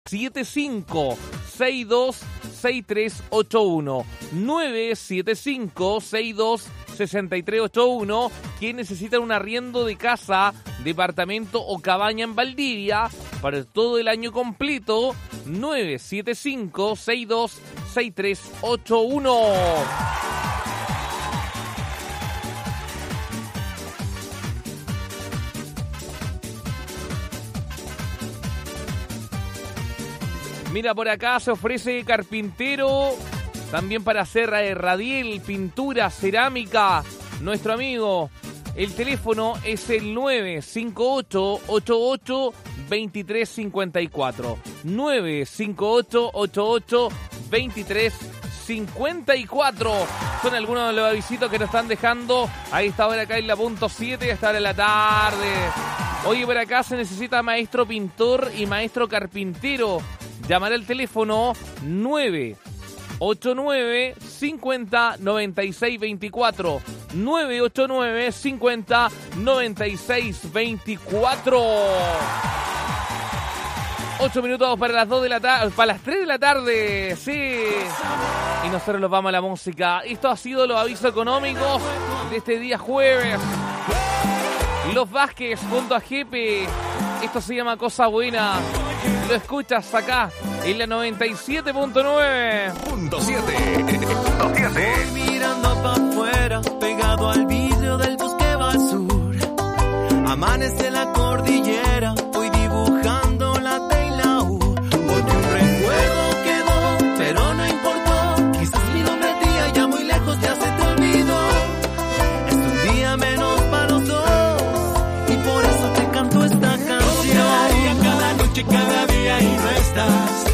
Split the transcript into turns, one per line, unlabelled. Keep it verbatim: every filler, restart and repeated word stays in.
siete cinco seis dos seis tres ocho uno nueve siete cinco seis dos seis tres ocho uno. Quien necesita un arriendo de casa, departamento o cabaña en Valdivia para todo el año completo, nueve siete cinco seis dos seis tres ocho uno. Mira, por acá se ofrece carpintero, también para hacer radiel, pintura, cerámica. Nuestro amigo, el teléfono es el nueve cinco ocho ocho ocho dos tres cinco cuatro. nueve cinco ocho ocho ocho dos tres cinco cuatro. Son algunos de los avisitos que nos están dejando a esta hora acá en la punto siete, a esta hora de la tarde. Oye, por acá se necesita maestro pintor y maestro carpintero. Llamar al teléfono nueve ocho nueve cincuenta noventa y seis veinticuatro. nueve ocho nueve cincuenta noventa y seis veinticuatro. ocho minutos para las dos de la tarde, para las tres de la tarde, sí. Y nosotros nos vamos a la música. Esto ha sido los avisos económicos de este día jueves. Los Vázquez junto a Jepe. Esto se llama Cosa Buena. Lo escuchas acá en la noventa y siete punto nueve.
Punto siete. Punto siete.
Voy mirando para afuera, pegado al vidrio del bus que va al sur. Amanece la cordillera, voy dibujando la T y la U. Porque un recuerdo quedó, pero no importó. Quizás mi nombre a ti allá muy lejos ya se te olvidó. Es un día menos para los dos, y por eso te canto esta canción. Cada día, cada noche, cada día y no estás.